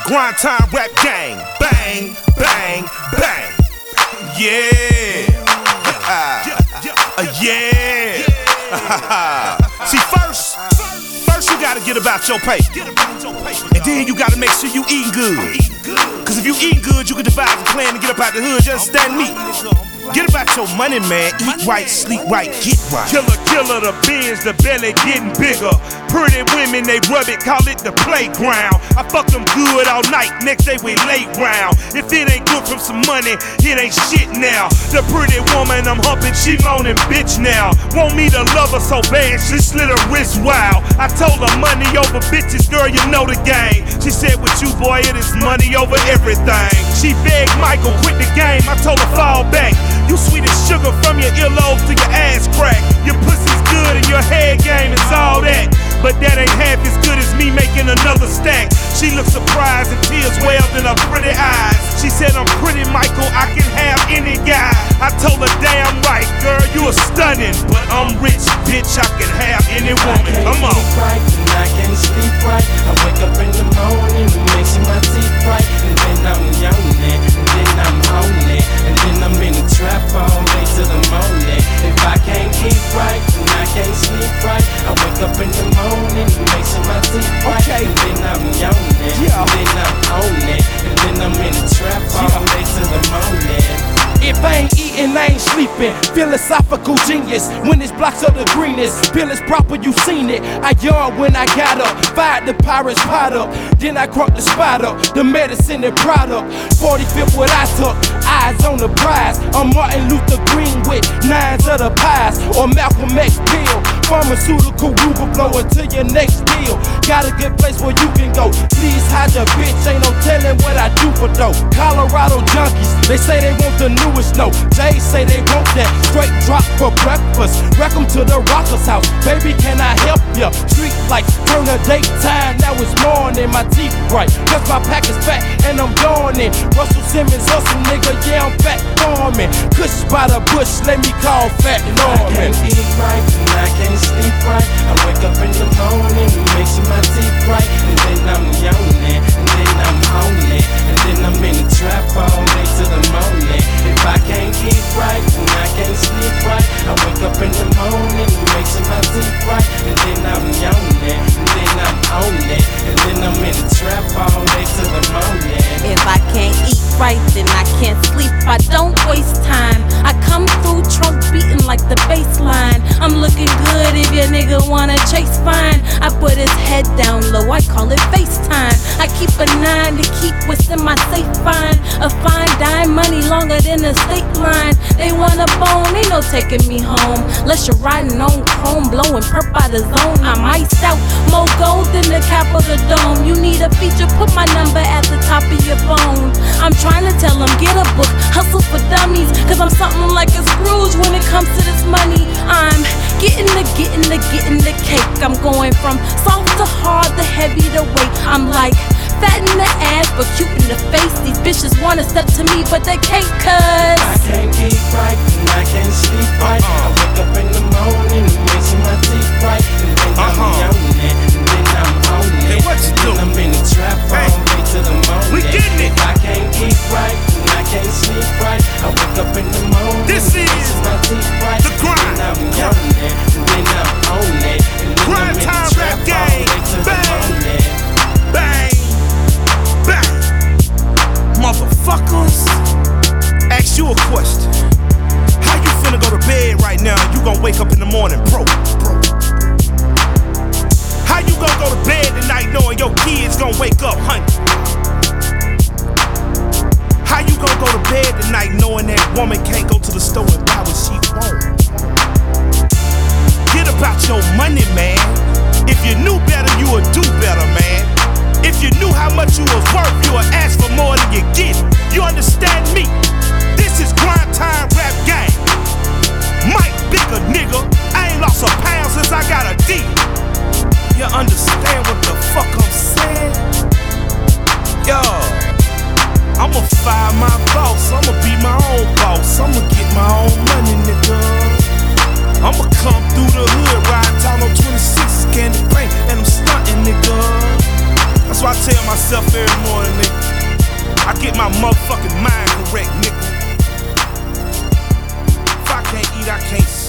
Grind time rap gang. Bang, bang, bang. Yeah. Yeah. See, first you gotta get about your pay. And then you gotta make sure you eating good. Cause if you eating good, you can devise a plan to get up out the hood. You understand me? Get about your money, man. Eat right, sleep right, get right. Killer, the bins, the belly getting bigger. Pretty women, they rub it, call it the playground. I fuck them good all night, next day we late round. If it ain't good from some money, it ain't shit now. The pretty woman I'm humping, she moaning bitch now. Want me to love her so bad, she slit her wrist wild. I told her money over bitches, girl, you know the game. She said with you, boy, it is money over everything. She begged Michael, quit the game, I told her fall back. You sweet as sugar from your earlobes to your ass crack. Your pussy's good and your head game is all that. But that ain't half as good as me making another stack. She looked surprised and tears welled in her pretty eyes. She said, I'm pretty, Michael, I can have any guy. I told her, damn right, girl, you are stunning. But I'm rich, bitch, I can have any woman. Come on. I can't eat right and I can't sleep right. I wake up in the morning and mixing my teeth right. And then I'm yawning, and then I'm honing. And then I'm in the trap all day till the morning. If I can't eat right and I can't sleep right, I wake up in the morning and mixing my teeth right. And then I'm yawning, and then I'm honing. And then I'm in the trap all day till the morning. If I ain't eating, I ain't sleeping. Philosophical genius. When this blocks are the greenest, pill is proper, you seen it. I yawned when I got up, fired the pirates pot up. Then I crunk the spot up, the medicine and product. 45th what I took, eyes on the prize. I'm Martin Luther Green with 9s of the pies. Or Malcolm X pill, pharmaceutical Ruger blow until your next deal. Got a good place where you can go. Please hide your bitch, ain't no telling what I do for dough. Colorado junkies, they say they want the newest note. Jay say they want that straight drop for breakfast. Wreck 'em to the Rocker's house. Baby, can I help ya? Street lights turn the daytime, now it's morning. My teeth bright, cause my pack is fat and I'm yawning. Russell Simmons, hustle nigga, yeah, I'm fat farming. Kush by the bush, let me call Fat Norman. I can't eat right and I can't sleep right. I wake up in the morning and mixing my teeth right. And then I'm yawning, and then I'm honing. And then I'm in the trap all day till the morning. If I can't eat right and I can't sleep right, I wake up in the morning and mixing my teeth right. And then I'm yawning, and then I'm owning. And then I'm in the trap all day till the morning. If I can't eat right, then I can't sleep. I don't waste time. I come through trunk beating like the bass line. I'm looking good if your nigga wanna chase fine. I put his head down low, I call it FaceTime. I keep a 9 to keep what's in my safe fine. A fine dime, money longer than the state line. They want a bone, ain't no taking me home. Unless you're riding on chrome, blowing perp out the zone. I'm iced out, more gold than the cap of the dome. You need a feature, put my number at the top of your phone. I'm trying to tell them, get a book, hustle for dummies. Cause I'm something like a Scrooge when it comes to this money. I'm getting the cake. I'm going from soft to hard, the heavy to weight. I'm like fat in the ass, but cute in the face. These bitches wanna step to me, but they can't cause I can't eat right and I can't sleep right. I wake up in the morning and mixing my teeth right. And then I'm yawning, and then I'm owning. Hey, what you and then doing? I'm in the trap all day till the morning. We getting it. If I can't eat right and I can't sleep right, I wake up in the morning This and is mixing my teeth right. the grind. And then I'm yawning, and then I'm owning. And then Grind I'm in time the trap rap all gang. day till the Bang. morning. Bang, bang. Motherfuckers, ask you a question. How you finna go to bed right now and you gon' wake up in the morning broke? How you gon' go to bed tonight knowing your kids gon' wake up hungry? How you gon' go to bed tonight knowing that woman can't go to the store and buy what she want? Get about your money, man. If you knew better, you would do better, man. If you knew how much you was worth, you would ask for more than you get. You understand me? This is Grind Time Rap Gang. Mike Bigger, nigga. I ain't lost a pound since I got a D. You understand what the fuck I'm saying? Yo, I'ma fire my boss. I'ma be my own boss. I'ma get my own money. tell myself every morning, nigga, I get my motherfucking mind correct, nigga. If I can't eat, I can't